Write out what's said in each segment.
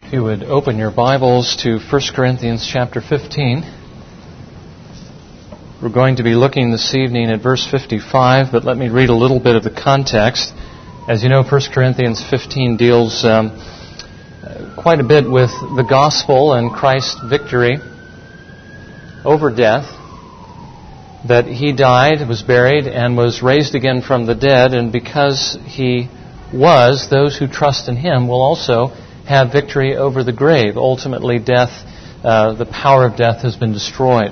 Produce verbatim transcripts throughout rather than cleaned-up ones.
If you would open your Bibles to First Corinthians chapter fifteen. We're going to be looking this evening at verse fifty-five, but let me read a little bit of the context. As you know, First Corinthians fifteen deals um, quite a bit with the gospel and Christ's victory over death, that He died, was buried, and was raised again from the dead, and because He was, those who trust in Him will also have victory over the grave. Ultimately, death, uh, the power of death has been destroyed.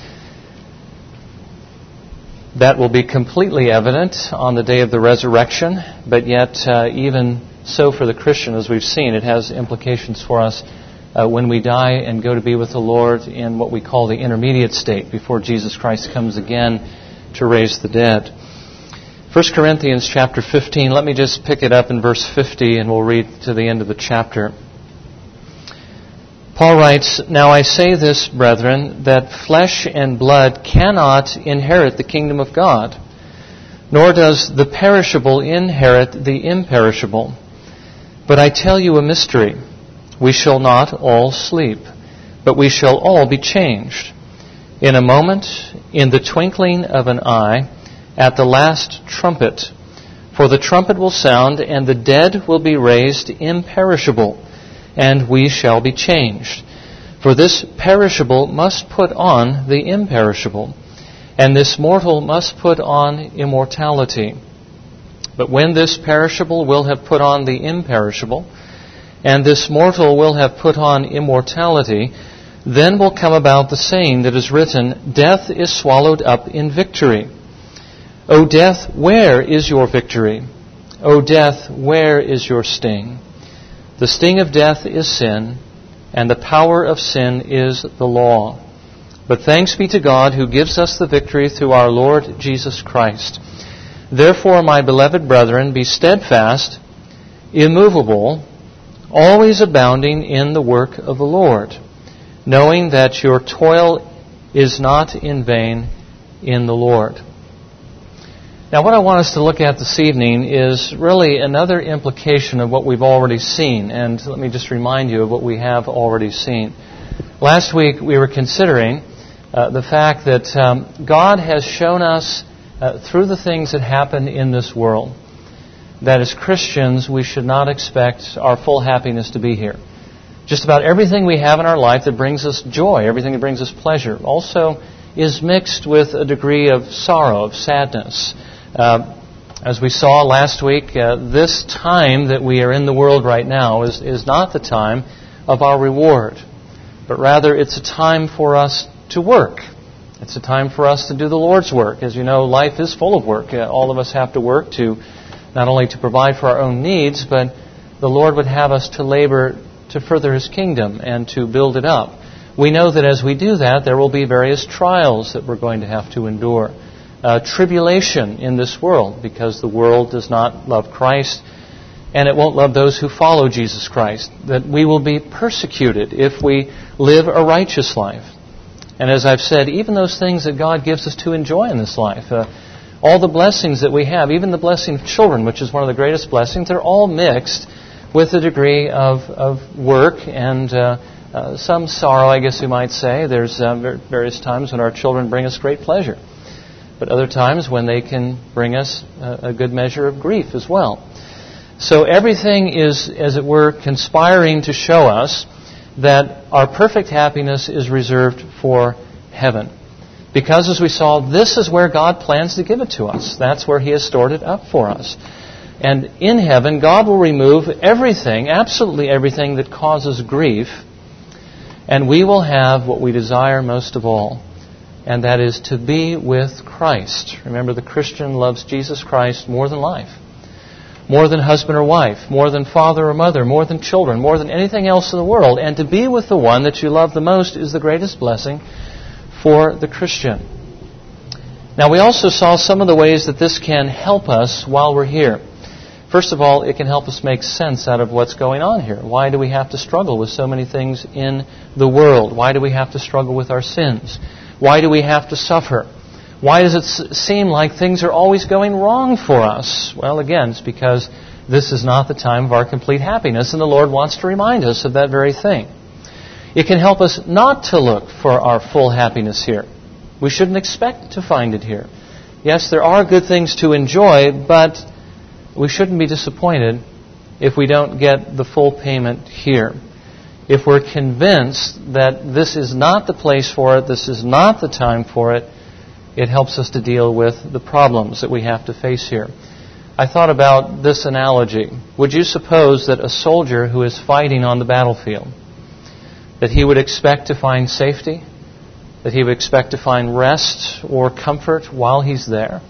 That will be completely evident on the day of the resurrection, but yet uh, even so for the Christian, as we've seen, it has implications for us uh, when we die and go to be with the Lord in what we call the intermediate state before Jesus Christ comes again to raise the dead. First Corinthians chapter fifteen, let me just pick it up in verse fifty and we'll read to the end of the chapter. Paul writes, "Now I say this, brethren, that flesh and blood cannot inherit the kingdom of God, nor does the perishable inherit the imperishable. But I tell you a mystery. We shall not all sleep, but we shall all be changed. In a moment, in the twinkling of an eye, at the last trumpet. For the trumpet will sound, and the dead will be raised imperishable, and we shall be changed. For this perishable must put on the imperishable, and this mortal must put on immortality. But when this perishable will have put on the imperishable, and this mortal will have put on immortality, then will come about the saying that is written, Death is swallowed up in victory. O death, where is your victory? O death, where is your sting? The sting of death is sin, and the power of sin is the law. But thanks be to God who gives us the victory through our Lord Jesus Christ. Therefore, my beloved brethren, be steadfast, immovable, always abounding in the work of the Lord, knowing that your toil is not in vain in the Lord." Now, what I want us to look at this evening is really another implication of what we've already seen. And let me just remind you of what we have already seen. Last week, we were considering uh, the fact that um, God has shown us uh, through the things that happen in this world that as Christians, we should not expect our full happiness to be here. Just about everything we have in our life that brings us joy, everything that brings us pleasure, also is mixed with a degree of sorrow, of sadness. Uh, as we saw last week, uh, this time that we are in the world right now is, is not the time of our reward, but rather it's a time for us to work. It's a time for us to do the Lord's work. As you know, life is full of work. Uh, all of us have to work to not only to provide for our own needs, but the Lord would have us to labor to further His kingdom and to build it up. We know that as we do that, there will be various trials that we're going to have to endure. Uh, tribulation in this world, because the world does not love Christ, and it won't love those who follow Jesus Christ. That we will be persecuted if we live a righteous life. And as I've said, even those things that God gives us to enjoy in this life, uh, all the blessings that we have, even the blessing of children, which is one of the greatest blessings, they're all mixed with a degree of, of work and uh, uh, some sorrow, I guess you might say. There's uh, various times when our children bring us great pleasure, but other times when they can bring us a, a good measure of grief as well. So everything is, as it were, conspiring to show us that our perfect happiness is reserved for heaven. Because, as we saw, this is where God plans to give it to us. That's where He has stored it up for us. And in heaven, God will remove everything, absolutely everything that causes grief, and we will have what we desire most of all, and that is to be with Christ. Remember, the Christian loves Jesus Christ more than life, more than husband or wife, more than father or mother, more than children, more than anything else in the world. And to be with the one that you love the most is the greatest blessing for the Christian. Now, we also saw some of the ways that this can help us while we're here. First of all, it can help us make sense out of what's going on here. Why do we have to struggle with so many things in the world? Why do we have to struggle with our sins? Why do we have to suffer? Why does it seem like things are always going wrong for us? Well, again, it's because this is not the time of our complete happiness, and the Lord wants to remind us of that very thing. It can help us not to look for our full happiness here. We shouldn't expect to find it here. Yes, there are good things to enjoy, but we shouldn't be disappointed if we don't get the full payment here. If we're convinced that this is not the place for it, this is not the time for it, it helps us to deal with the problems that we have to face here. I thought about this analogy. Would you suppose that a soldier who is fighting on the battlefield, that he would expect to find safety? That he would expect to find rest or comfort while he's there?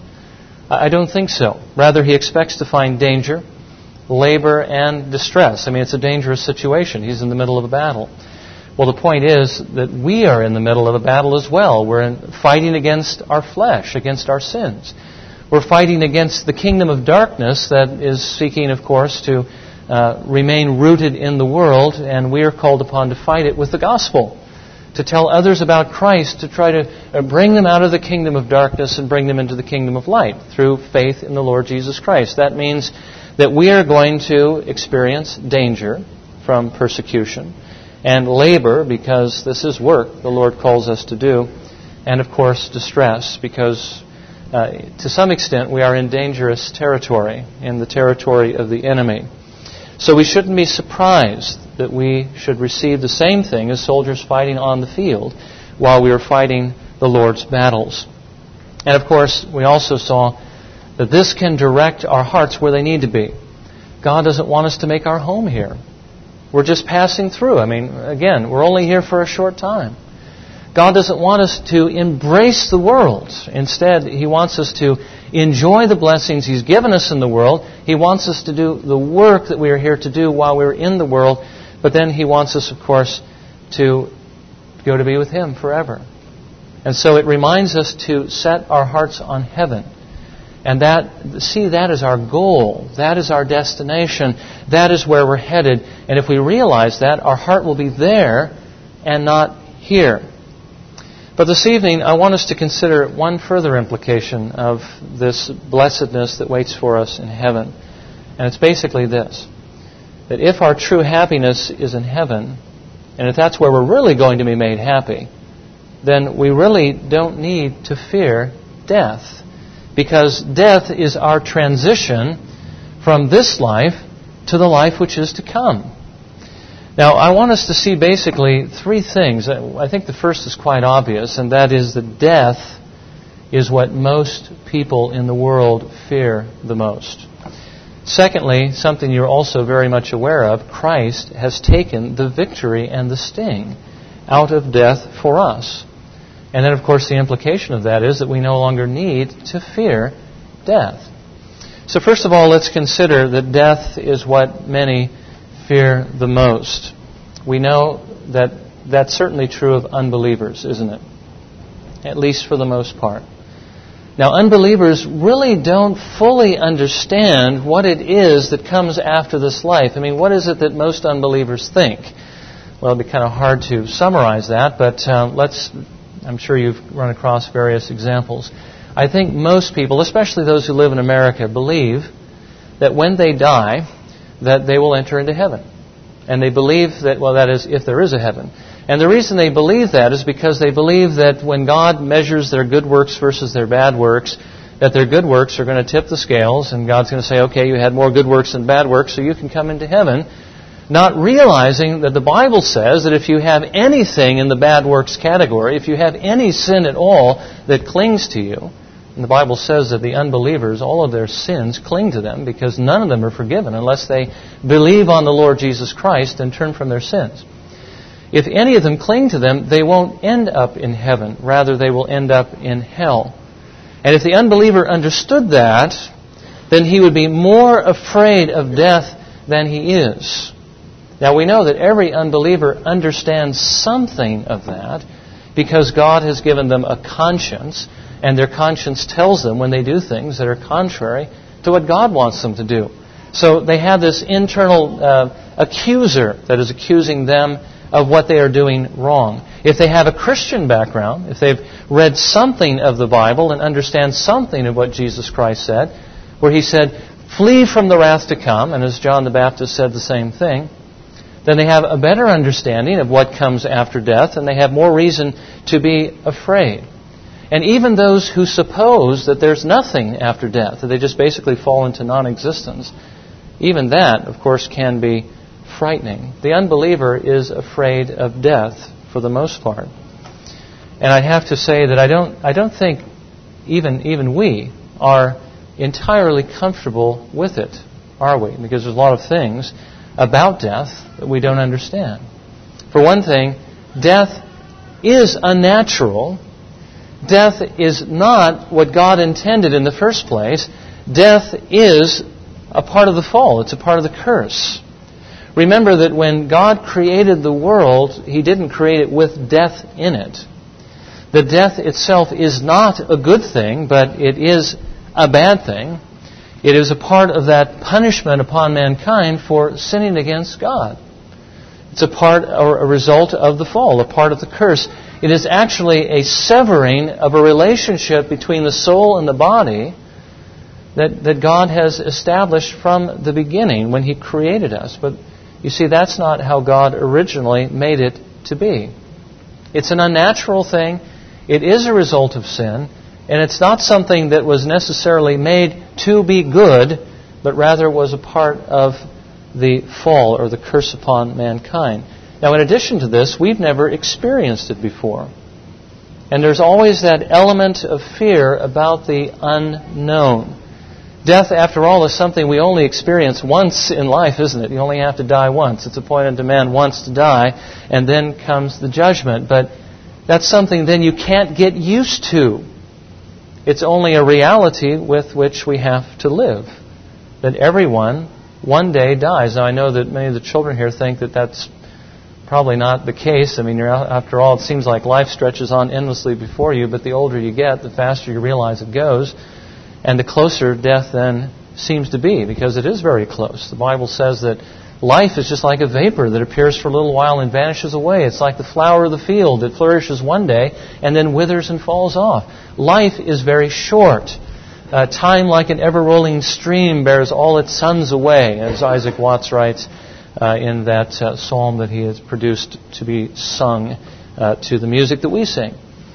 I don't think so. Rather, he expects to find danger, labor, and distress. I mean, it's a dangerous situation. He's in the middle of a battle. Well, the point is that we are in the middle of a battle as well. We're in, fighting against our flesh, against our sins. We're fighting against the kingdom of darkness that is seeking, of course, to uh, remain rooted in the world, and we are called upon to fight it with the gospel, to tell others about Christ, to try to bring them out of the kingdom of darkness and bring them into the kingdom of light through faith in the Lord Jesus Christ. That means that we are going to experience danger from persecution and labor, because this is work the Lord calls us to do, and of course distress, because uh, to some extent we are in dangerous territory, in the territory of the enemy. So we shouldn't be surprised that we should receive the same thing as soldiers fighting on the field while we are fighting the Lord's battles. And of course, we also saw that this can direct our hearts where they need to be. God doesn't want us to make our home here. We're just passing through. I mean, again, we're only here for a short time. God doesn't want us to embrace the world. Instead, He wants us to enjoy the blessings He's given us in the world. He wants us to do the work that we are here to do while we're in the world. But then He wants us, of course, to go to be with Him forever. And so it reminds us to set our hearts on heaven. And that, see, that is our goal. That is our destination. That is where we're headed. And if we realize that, our heart will be there and not here. But this evening, I want us to consider one further implication of this blessedness that waits for us in heaven. And it's basically this: that if our true happiness is in heaven, and if that's where we're really going to be made happy, then we really don't need to fear death. Because death is our transition from this life to the life which is to come. Now, I want us to see basically three things. I think the first is quite obvious, and that is that death is what most people in the world fear the most. Secondly, something you're also very much aware of, Christ has taken the victory and the sting out of death for us. And then, of course, the implication of that is that we no longer need to fear death. So first of all, let's consider that death is what many fear the most. We know that that's certainly true of unbelievers, isn't it? At least for the most part. Now, unbelievers really don't fully understand what it is that comes after this life. I mean, what is it that most unbelievers think? Well, it'd be kind of hard to summarize that, but uh, let's... I'm sure you've run across various examples. I think most people, especially those who live in America, believe that when they die, that they will enter into heaven. And they believe that, well, that is, if there is a heaven. And the reason they believe that is because they believe that when God measures their good works versus their bad works, that their good works are going to tip the scales, and God's going to say, okay, you had more good works than bad works, so you can come into heaven. Not realizing that the Bible says that if you have anything in the bad works category, if you have any sin at all that clings to you, and the Bible says that the unbelievers, all of their sins cling to them because none of them are forgiven unless they believe on the Lord Jesus Christ and turn from their sins. If any of them cling to them, they won't end up in heaven. Rather, they will end up in hell. And if the unbeliever understood that, then he would be more afraid of death than he is. Now, we know that every unbeliever understands something of that because God has given them a conscience, and their conscience tells them when they do things that are contrary to what God wants them to do. So they have this internal uh, accuser that is accusing them of what they are doing wrong. If they have a Christian background, if they've read something of the Bible and understand something of what Jesus Christ said, where He said, flee from the wrath to come, and as John the Baptist said the same thing, then they have a better understanding of what comes after death, and they have more reason to be afraid. And even those who suppose that there's nothing after death, that they just basically fall into non-existence, even that, of course, can be frightening. The unbeliever is afraid of death for the most part. And I have to say that I don't I don't think even even we are entirely comfortable with it, are we? Because there's a lot of things about death that we don't understand. For one thing, death is unnatural. Death is not what God intended in the first place. Death is a part of the fall. It's a part of the curse. Remember that when God created the world, He didn't create it with death in it. The death itself is not a good thing, but it is a bad thing. It is a part of that punishment upon mankind for sinning against God. It's a part or a result of the fall, a part of the curse. It is actually a severing of a relationship between the soul and the body that, that God has established from the beginning when He created us. But you see, that's not how God originally made it to be. It's an unnatural thing. It is a result of sin. And it's not something that was necessarily made to be good, but rather was a part of the fall or the curse upon mankind. Now, in addition to this, we've never experienced it before. And there's always that element of fear about the unknown. Death, after all, is something we only experience once in life, isn't it? You only have to die once. It's appointed to man once to die, and then comes the judgment. But that's something then you can't get used to. It's only a reality with which we have to live. That everyone one day dies. Now, I know that many of the children here think that that's probably not the case. I mean, you're, after all, it seems like life stretches on endlessly before you, but the older you get, the faster you realize it goes. And the closer death then seems to be, because it is very close. The Bible says that life is just like a vapor that appears for a little while and vanishes away. It's like the flower of the field that flourishes one day and then withers and falls off. Life is very short. Uh, time, like an ever-rolling stream, bears all its sons away, as Isaac Watts writes uh, in that uh, psalm that he has produced to be sung uh, to the music that we sing.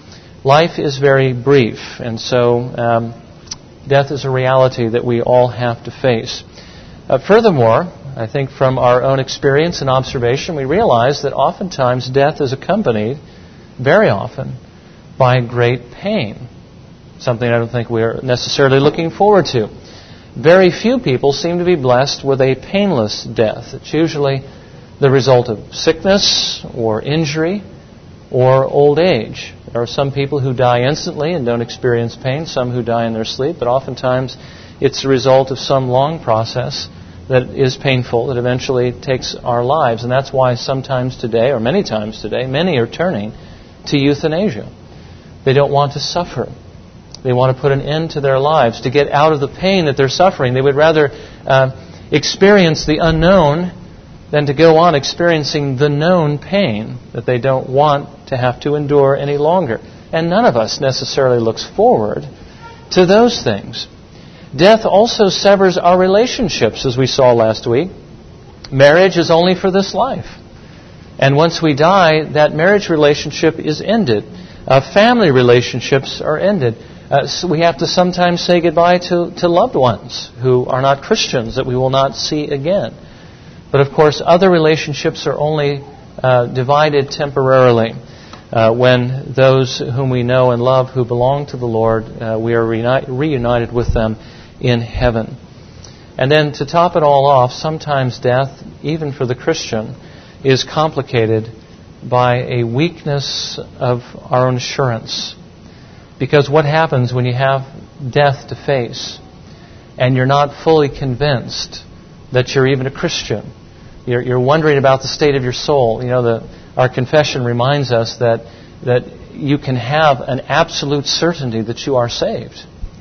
Life is very brief, and so um, death is a reality that we all have to face. Uh, furthermore, I think from our own experience and observation, we realize that oftentimes death is accompanied, very often, by great pain. Something I don't think we're necessarily looking forward to. Very few people seem to be blessed with a painless death. It's usually the result of sickness or injury or old age. There are some people who die instantly and don't experience pain, some who die in their sleep, but oftentimes it's the result of some long process that is painful, that eventually takes our lives. And that's why sometimes today, or many times today, many are turning to euthanasia. They don't want to suffer. They want to put an end to their lives, to get out of the pain that they're suffering. They would rather uh, experience the unknown than to go on experiencing the known pain that they don't want to have to endure any longer. And none of us necessarily looks forward to those things. Death also severs our relationships, as we saw last week. Marriage is only for this life. And once we die, that marriage relationship is ended. Uh, family relationships are ended. Uh, so we have to sometimes say goodbye to, to loved ones who are not Christians that we will not see again. But of course, other relationships are only uh, divided temporarily. Uh, when those whom we know and love who belong to the Lord, uh, we are reuni- reunited with them in heaven. And then to top it all off, sometimes death, even for the Christian, is complicated by a weakness of our own assurance. Because what happens when you have death to face and you're not fully convinced that you're even a Christian? You're, you're wondering about the state of your soul. You know, the, our confession reminds us that that you can have an absolute certainty that you are saved.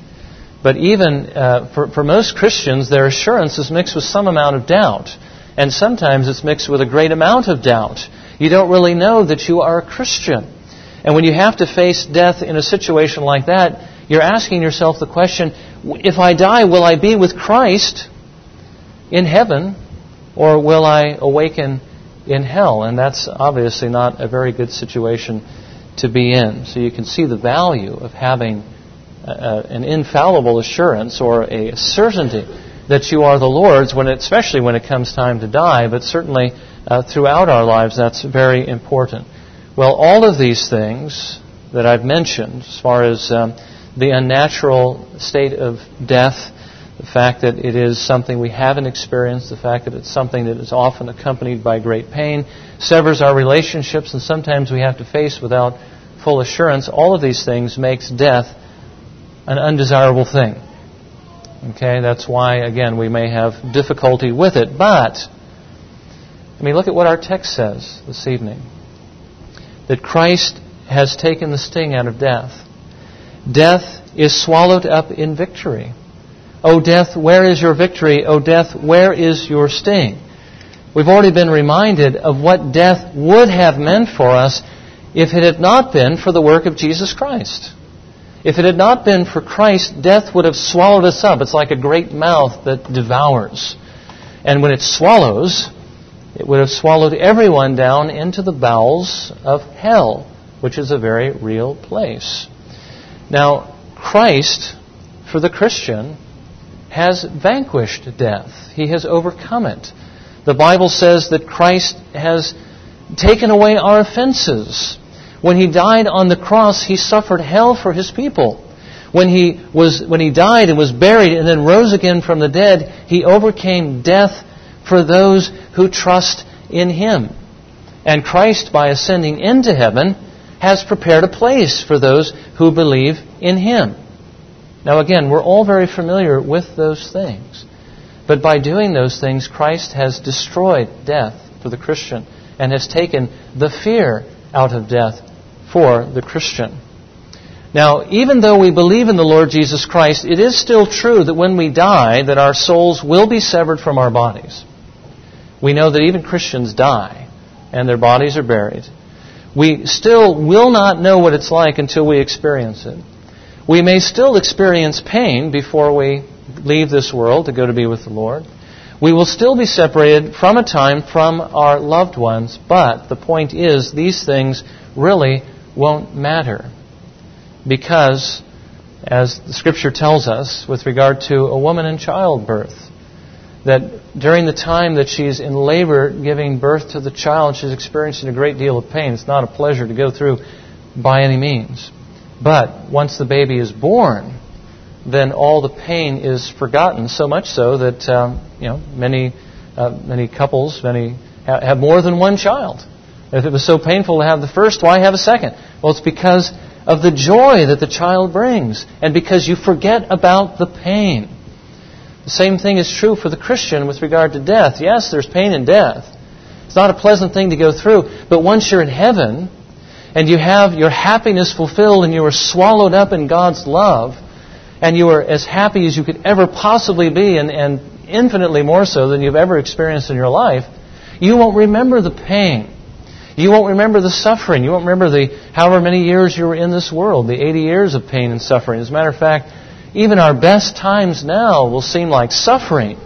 But even uh, for, for most Christians, their assurance is mixed with some amount of doubt. And sometimes it's mixed with a great amount of doubt. You don't really know that you are a Christian. And when you have to face death in a situation like that, you're asking yourself the question, if I die, will I be with Christ in heaven, or will I awaken in hell? And that's obviously not a very good situation to be in. So you can see the value of having a, an infallible assurance or a certainty that you are the Lord's, when it, especially when it comes time to die, but certainly uh, throughout our lives that's very important. Well, all of these things that I've mentioned, as far as um, the unnatural state of death, the fact that it is something we haven't experienced, the fact that it's something that is often accompanied by great pain, severs our relationships, and sometimes we have to face without full assurance, all of these things makes death an undesirable thing. Okay, that's why, again, we may have difficulty with it. But, I mean, look at what our text says this evening. That Christ has taken the sting out of death. Death is swallowed up in victory. O death, where is your victory? O death, where is your sting? We've already been reminded of what death would have meant for us if it had not been for the work of Jesus Christ. If it had not been for Christ, death would have swallowed us up. It's like a great mouth that devours. And when it swallows, it would have swallowed everyone down into the bowels of hell, which is a very real place. Now, Christ, for the Christian, has vanquished death. He has overcome it. The Bible says that Christ has taken away our offenses. When He died on the cross, He suffered hell for His people. When He was, when He died and was buried and then rose again from the dead, He overcame death for those who trust in Him. And Christ, by ascending into heaven, has prepared a place for those who believe in Him. Now again, we're all very familiar with those things. But by doing those things, Christ has destroyed death for the Christian and has taken the fear out of death for the Christian. Now, even though we believe in the Lord Jesus Christ, it is still true that when we die, that our souls will be severed from our bodies. We know that even Christians die, and their bodies are buried. We still will not know what it's like until we experience it. We may still experience pain before we leave this world to go to be with the Lord. We will still be separated from a time from our loved ones, but the point is, these things really won't matter. Because, as the Scripture tells us with regard to a woman in childbirth, that during the time that she's in labor giving birth to the child, she's experiencing a great deal of pain. It's not a pleasure to go through by any means. But once the baby is born, then all the pain is forgotten, so much so that um, you know many uh, many couples many ha- have more than one child. If it was so painful to have the first, why have a second? Well, it's because of the joy that the child brings, and because you forget about the pain. The same thing is true for the Christian with regard to death. Yes, there's pain in death. It's not a pleasant thing to go through, but once you're in heaven and you have your happiness fulfilled and you are swallowed up in God's love, and you are as happy as you could ever possibly be, and, and infinitely more so than you've ever experienced in your life, you won't remember the pain. You won't remember the suffering. You won't remember the however many years you were in this world, the eighty years of pain and suffering. As a matter of fact, even our best times now will seem like suffering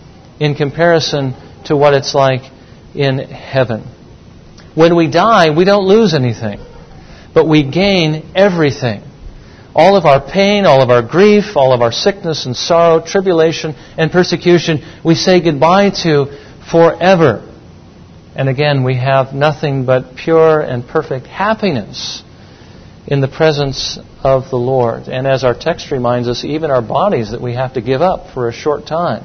in comparison to what it's like in heaven. When we die, we don't lose anything, but we gain everything. All of our pain, all of our grief, all of our sickness and sorrow, tribulation and persecution, we say goodbye to forever. And again, we have nothing but pure and perfect happiness in the presence of the Lord. And as our text reminds us, even our bodies that we have to give up for a short time,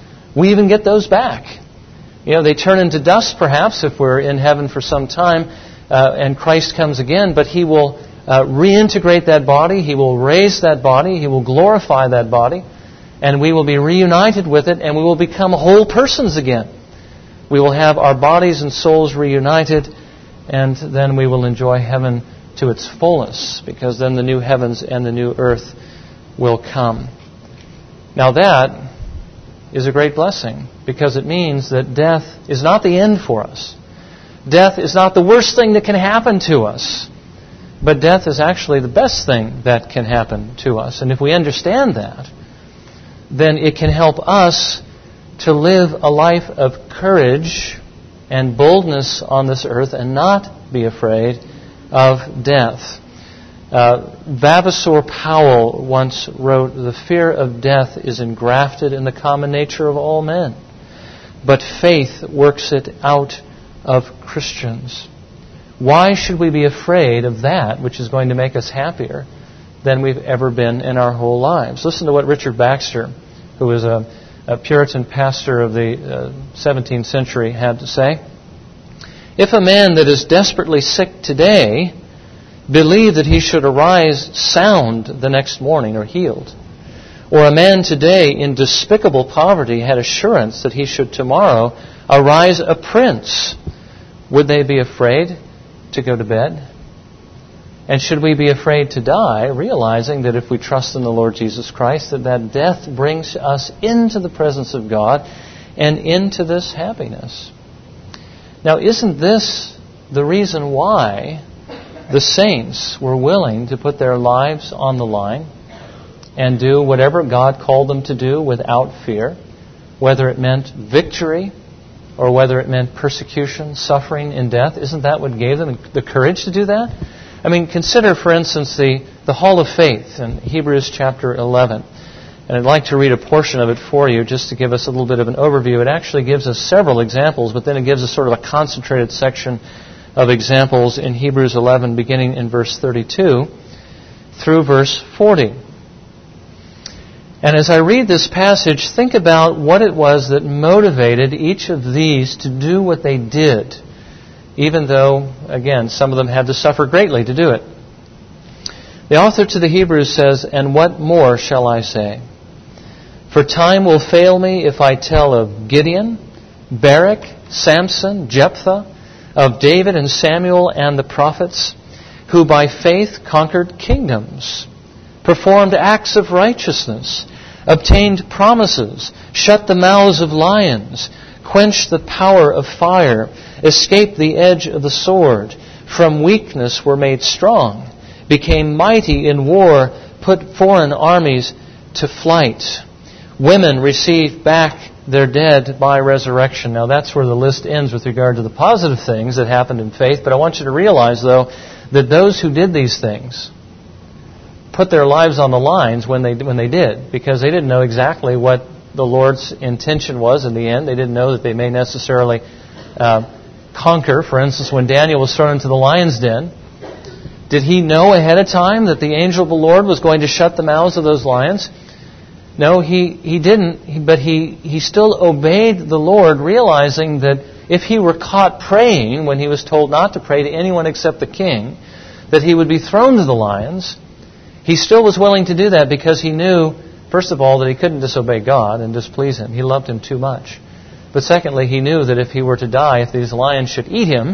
we even get those back. You know, they turn into dust perhaps if we're in heaven for some time uh, and Christ comes again, but He will uh, reintegrate that body, He will raise that body, He will glorify that body, and we will be reunited with it, and we will become whole persons again. We will have our bodies and souls reunited, and then we will enjoy heaven to its fullness, because then the new heavens and the new earth will come. Now that is a great blessing, because it means that death is not the end for us. Death is not the worst thing that can happen to us, but death is actually the best thing that can happen to us. And if we understand that, then it can help us to live a life of courage and boldness on this earth and not be afraid of death. Uh, Vavasor Powell once wrote, "The fear of death is engrafted in the common nature of all men, but faith works it out of Christians." Why should we be afraid of that which is going to make us happier than we've ever been in our whole lives? Listen to what Richard Baxter, who was a, a Puritan pastor of the uh, seventeenth century, had to say. "If a man that is desperately sick today believed that he should arise sound the next morning or healed, or a man today in despicable poverty had assurance that he should tomorrow arise a prince, would they be afraid to go to bed? And should we be afraid to die, realizing that if we trust in the Lord Jesus Christ, that that death brings us into the presence of God and into this happiness?" Now, isn't this the reason why the saints were willing to put their lives on the line and do whatever God called them to do without fear, whether it meant victory or whether it meant persecution, suffering, and death? Isn't that what gave them the courage to do that? I mean, consider, for instance, the, the Hall of Faith in Hebrews chapter eleven. And I'd like to read a portion of it for you just to give us a little bit of an overview. It actually gives us several examples, but then it gives us sort of a concentrated section of examples in Hebrews eleven, beginning in verse thirty-two through verse forty. And as I read this passage, think about what it was that motivated each of these to do what they did, even though, again, some of them had to suffer greatly to do it. The author to the Hebrews says, "And what more shall I say? For time will fail me if I tell of Gideon, Barak, Samson, Jephthah, of David and Samuel and the prophets, who by faith conquered kingdoms, performed acts of righteousness, obtained promises, shut the mouths of lions, quenched the power of fire, escaped the edge of the sword, from weakness were made strong, became mighty in war, put foreign armies to flight. Women received back their dead by resurrection." Now that's where the list ends with regard to the positive things that happened in faith. But I want you to realize, though, that those who did these things put their lives on the lines when they when they did, because they didn't know exactly what the Lord's intention was in the end. They didn't know that they may necessarily uh, conquer. For instance, when Daniel was thrown into the lion's den, did he know ahead of time that the angel of the Lord was going to shut the mouths of those lions? No, he, he didn't, but he, he still obeyed the Lord, realizing that if he were caught praying when he was told not to pray to anyone except the king, that he would be thrown to the lions. He still was willing to do that because he knew, first of all, that he couldn't disobey God and displease Him. He loved Him too much. But secondly, he knew that if he were to die, if these lions should eat him,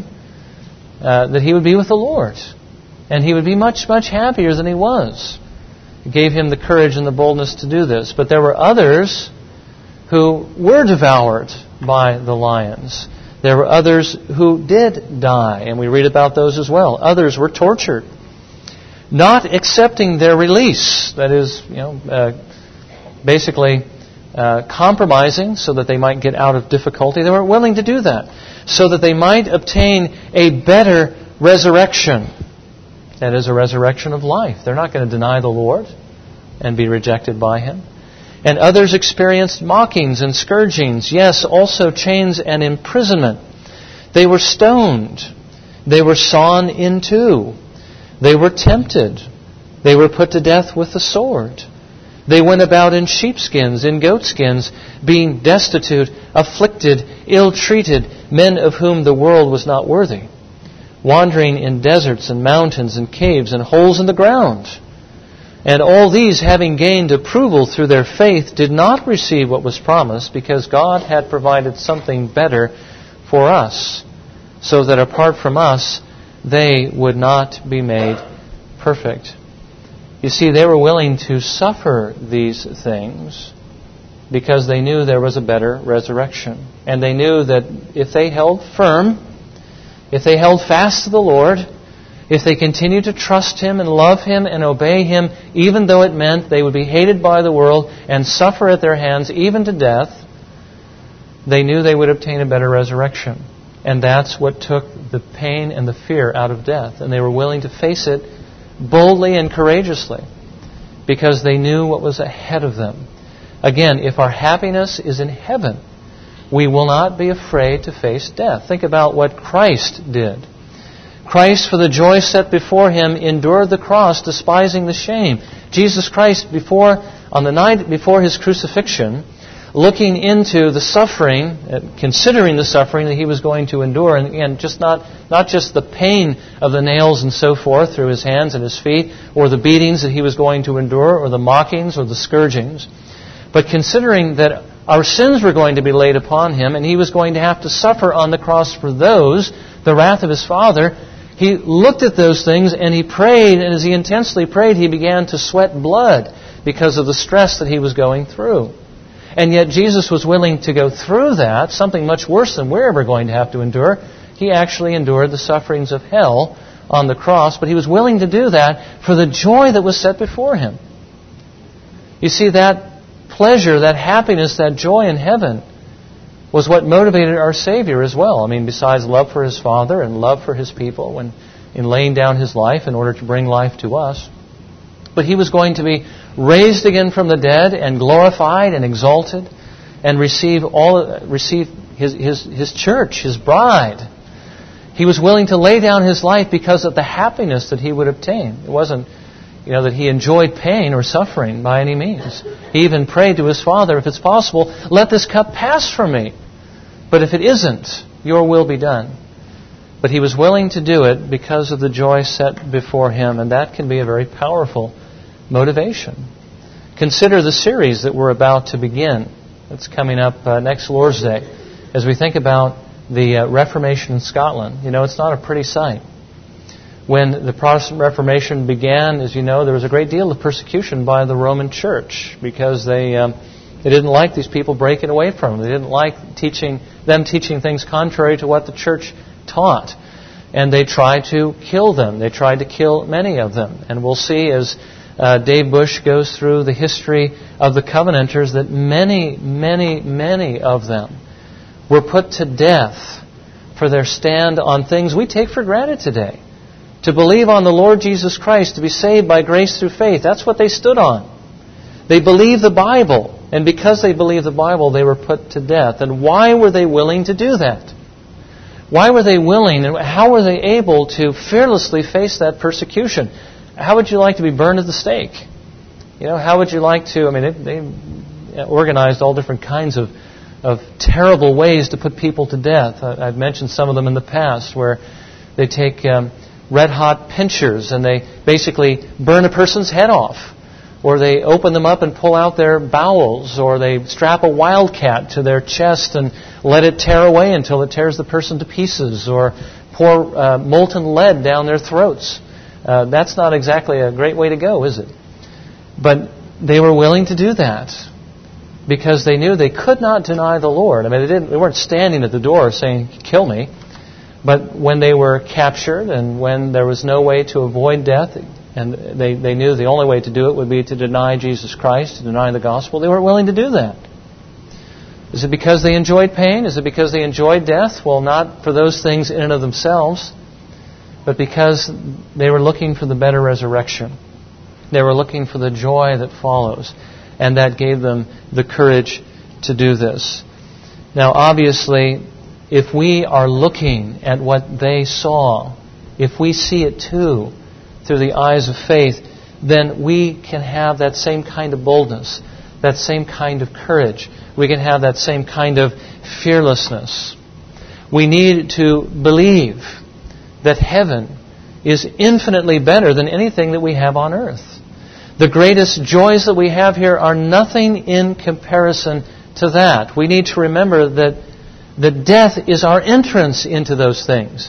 uh, that he would be with the Lord. And he would be much, much happier than he was. It gave him the courage and the boldness to do this. But there were others who were devoured by the lions. There were others who did die, and we read about those as well. Others were tortured, not accepting their release. That is, you know, uh, basically uh, compromising so that they might get out of difficulty. They weren't willing to do that so that they might obtain a better resurrection. That is a resurrection of life. They're not going to deny the Lord and be rejected by Him. And others experienced mockings and scourgings. Yes, also chains and imprisonment. They were stoned. They were sawn in two. They were tempted. They were put to death with the sword. They went about in sheepskins, in goatskins, being destitute, afflicted, ill-treated, men of whom the world was not worthy, wandering in deserts and mountains and caves and holes in the ground. And all these, having gained approval through their faith, did not receive what was promised, because God had provided something better for us, so that apart from us, they would not be made perfect. You see, they were willing to suffer these things because they knew there was a better resurrection. And they knew that if they held firm, if they held fast to the Lord, if they continued to trust Him and love Him and obey Him, even though it meant they would be hated by the world and suffer at their hands even to death, they knew they would obtain a better resurrection. And that's what took the pain and the fear out of death. And they were willing to face it boldly and courageously because they knew what was ahead of them. Again, if our happiness is in heaven, we will not be afraid to face death. Think about what Christ did. Christ, for the joy set before Him, endured the cross, despising the shame. Jesus Christ, before on the night before His crucifixion, looking into the suffering, considering the suffering that He was going to endure, and, and just not, not just the pain of the nails and so forth through His hands and His feet, or the beatings that He was going to endure, or the mockings, or the scourgings, but considering that our sins were going to be laid upon Him, and He was going to have to suffer on the cross for those, the wrath of His Father, He looked at those things and He prayed, and as He intensely prayed, He began to sweat blood because of the stress that He was going through. And yet Jesus was willing to go through that, something much worse than we're ever going to have to endure. He actually endured the sufferings of hell on the cross, but He was willing to do that for the joy that was set before Him. You see, that pleasure, that happiness, that joy in heaven was what motivated our Savior as well. I mean, besides love for His Father and love for His people when in laying down His life in order to bring life to us. But He was going to be raised again from the dead and glorified and exalted and receive all receive his, his, his church, His bride. He was willing to lay down His life because of the happiness that He would obtain. It wasn't, you know, that He enjoyed pain or suffering by any means. He even prayed to His Father, if it's possible, let this cup pass from me. But if it isn't, your will be done. But He was willing to do it because of the joy set before Him, and that can be a very powerful motivation. Consider the series that we're about to begin. It's coming up uh, next Lord's Day. As we think about the uh, Reformation in Scotland, you know, it's not a pretty sight. When the Protestant Reformation began, as you know, there was a great deal of persecution by the Roman Church because they um, they didn't like these people breaking away from them. They didn't like teaching them teaching things contrary to what the Church taught. And they tried to kill them. They tried to kill many of them. And we'll see as uh, Dave Bush goes through the history of the Covenanters that many, many, many of them were put to death for their stand on things we take for granted today. To believe on the Lord Jesus Christ, to be saved by grace through faith, that's what they stood on. They believed the Bible, and because they believed the Bible, they were put to death. And why were they willing to do that? Why were they willing, and how were they able to fearlessly face that persecution? How would you like to be burned at the stake? You know, how would you like to, I mean, it, they organized all different kinds of, of terrible ways to put people to death. I, I've mentioned some of them in the past, where they take um, red-hot pincers and they basically burn a person's head off. Or they open them up and pull out their bowels. Or they strap a wildcat to their chest and let it tear away until it tears the person to pieces. Or pour uh, molten lead down their throats. Uh, that's not exactly a great way to go, is it? But they were willing to do that because they knew they could not deny the Lord. I mean, they didn't. They weren't standing at the door saying, "Kill me." But when they were captured and when there was no way to avoid death, and they, they knew the only way to do it would be to deny Jesus Christ, to deny the gospel, they weren't willing to do that. Is it because they enjoyed pain? Is it because they enjoyed death? Well, not for those things in and of themselves, but because they were looking for the better resurrection. They were looking for the joy that follows, and that gave them the courage to do this. Now, obviously, if we are looking at what they saw, if we see it too through the eyes of faith, then we can have that same kind of boldness, that same kind of courage. We can have that same kind of fearlessness. We need to believe that heaven is infinitely better than anything that we have on earth. The greatest joys that we have here are nothing in comparison to that. We need to remember that the death is our entrance into those things.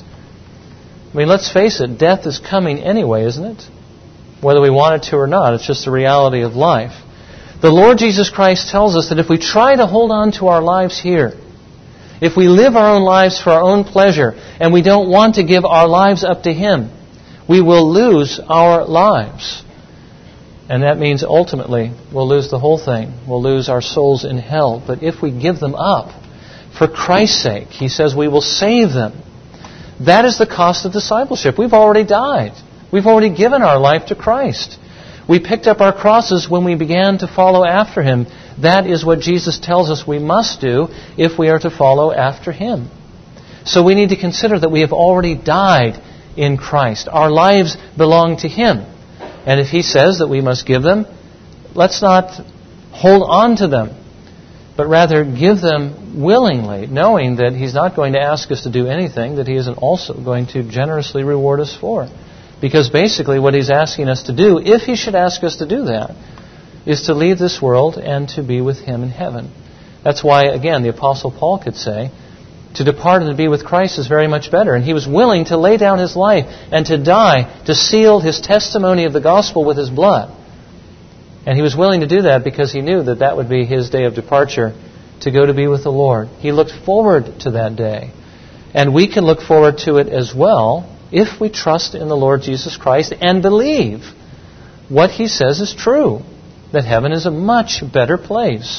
I mean, let's face it, death is coming anyway, isn't it? Whether we want it to or not, it's just the reality of life. The Lord Jesus Christ tells us that if we try to hold on to our lives here, if we live our own lives for our own pleasure, and we don't want to give our lives up to Him, we will lose our lives. And that means ultimately we'll lose the whole thing. We'll lose our souls in hell. But if we give them up for Christ's sake, he says we will save them. That is the cost of discipleship. We've already died. We've already given our life to Christ. We picked up our crosses when we began to follow after him. That is what Jesus tells us we must do if we are to follow after him. So we need to consider that we have already died in Christ. Our lives belong to him. And if he says that we must give them, let's not hold on to them, but rather give them willingly, knowing that he's not going to ask us to do anything that he isn't also going to generously reward us for. Because basically what he's asking us to do, if he should ask us to do that, is to leave this world and to be with him in heaven. That's why, again, the Apostle Paul could say, to depart and to be with Christ is very much better. And he was willing to lay down his life and to die to seal his testimony of the gospel with his blood. And he was willing to do that because he knew that that would be his day of departure to go to be with the Lord. He looked forward to that day. And we can look forward to it as well if we trust in the Lord Jesus Christ and believe what he says is true, that heaven is a much better place.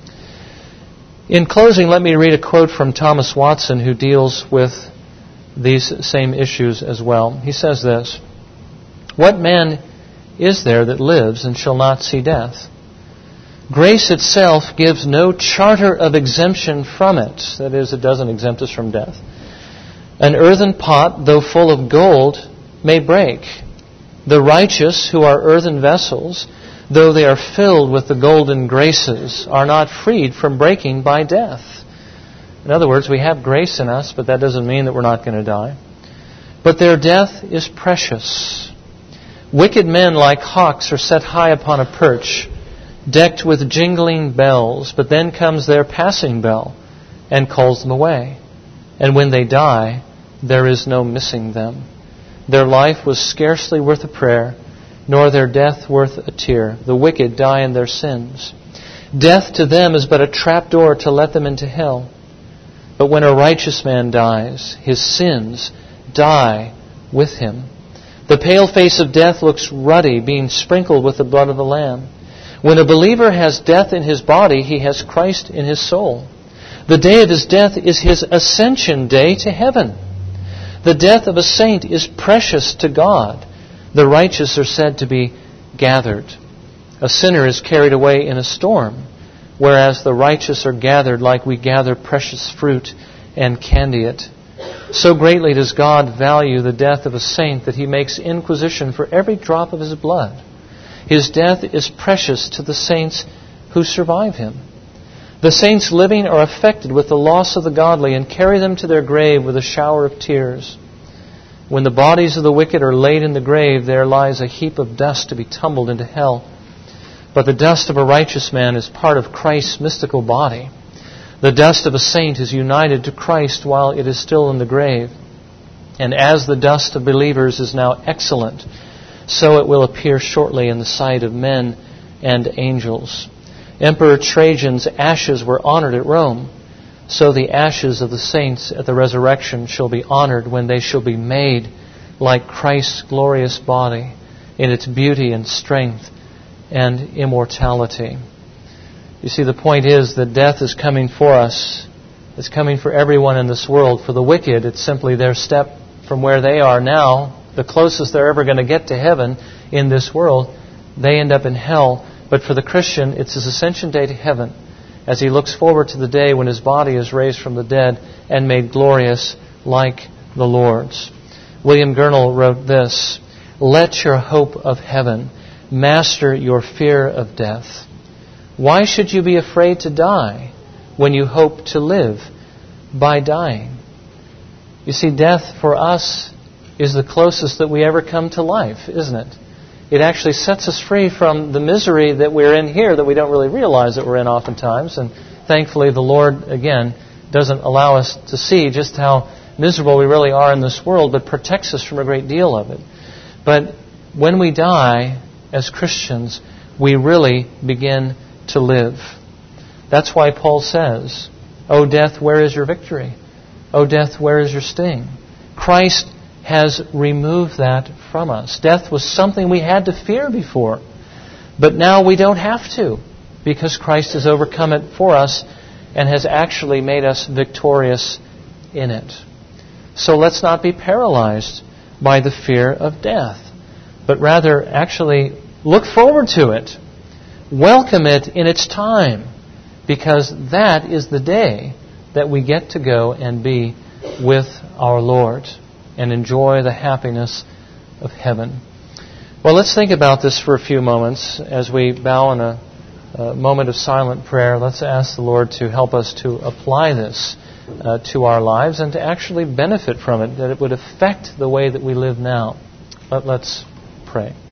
In closing, let me read a quote from Thomas Watson, who deals with these same issues as well. He says this: "What man is there that lives and shall not see death? Grace itself gives no charter of exemption from it." That is, it doesn't exempt us from death. "An earthen pot, though full of gold, may break. The righteous, who are earthen vessels, though they are filled with the golden graces, are not freed from breaking by death." In other words, we have grace in us, but that doesn't mean that we're not going to die. "But their death is precious. Wicked men like hawks are set high upon a perch, decked with jingling bells, but then comes their passing bell and calls them away. And when they die, there is no missing them. Their life was scarcely worth a prayer, nor their death worth a tear. The wicked die in their sins. Death to them is but a trapdoor to let them into hell. But when a righteous man dies, his sins die with him. The pale face of death looks ruddy, being sprinkled with the blood of the Lamb. When a believer has death in his body, he has Christ in his soul. The day of his death is his ascension day to heaven. The death of a saint is precious to God. The righteous are said to be gathered. A sinner is carried away in a storm, whereas the righteous are gathered like we gather precious fruit and candy it. So greatly does God value the death of a saint that he makes inquisition for every drop of his blood. His death is precious to the saints who survive him. The saints living are affected with the loss of the godly and carry them to their grave with a shower of tears. When the bodies of the wicked are laid in the grave, there lies a heap of dust to be tumbled into hell. But the dust of a righteous man is part of Christ's mystical body. The dust of a saint is united to Christ while it is still in the grave. And as the dust of believers is now excellent, so it will appear shortly in the sight of men and angels. Emperor Trajan's ashes were honored at Rome. So the ashes of the saints at the resurrection shall be honored when they shall be made like Christ's glorious body in its beauty and strength and immortality. You see, the point is that death is coming for us. It's coming for everyone in this world. For the wicked, it's simply their step from where they are now, the closest they're ever going to get to heaven in this world. They end up in hell. But for the Christian, it's his ascension day to heaven, as he looks forward to the day when his body is raised from the dead and made glorious like the Lord's. William Gurnall wrote this: "Let your hope of heaven master your fear of death. Why should you be afraid to die when you hope to live by dying?" You see, death for us is the closest that we ever come to life, isn't it? It actually sets us free from the misery that we're in here that we don't really realize that we're in oftentimes. And thankfully the Lord, again, doesn't allow us to see just how miserable we really are in this world, but protects us from a great deal of it. But when we die as Christians, we really begin to live. That's why Paul says, "O death, where is your victory? O death, where is your sting? Christ has removed that from us. Death was something we had to fear before, but now we don't have to, because Christ has overcome it for us and has actually made us victorious in it. So let's not be paralyzed by the fear of death, but rather actually look forward to it. Welcome it in its time, because that is the day that we get to go and be with our Lord and enjoy the happiness of heaven. Well, let's think about this for a few moments as we bow in a, a moment of silent prayer. Let's ask the Lord to help us to apply this uh, to our lives and to actually benefit from it, that it would affect the way that we live now. But let's pray.